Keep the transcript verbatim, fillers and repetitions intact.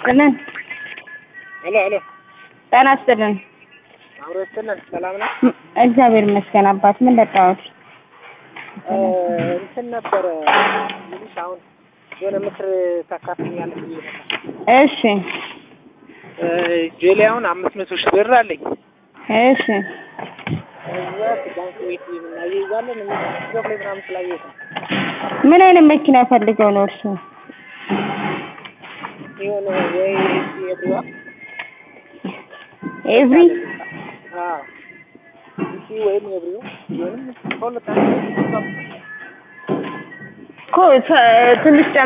ይስጥልን። ሄሎ ሄሎ ጤና ይስጥልን። አብሮ ይስጥልን። ሰላም ነው? እግዚአብሔር ይመስገን። አባት ምን ለጣሁት? እንትን ነበረ ልጅ አሁን የሆነ ምክር ታካፍኛለህ ብዬ ነበር። እሺ ጄሊ አሁን አምስት መቶ ሺህ ብር አለኝ። እሺ እዛ ባንክ ቤት እናያይዛለን የሚገርም ምናምን ስላየሁት ነው። ምን አይነት መኪና ፈልገው ነው እርሱ? የሆነ ወይ ኤቭሪዋ ኤቭሪ አዎ እሺ ወይም ኤቭሪው ይሁን ሁሉ ታዲያ ኮ ትንሽ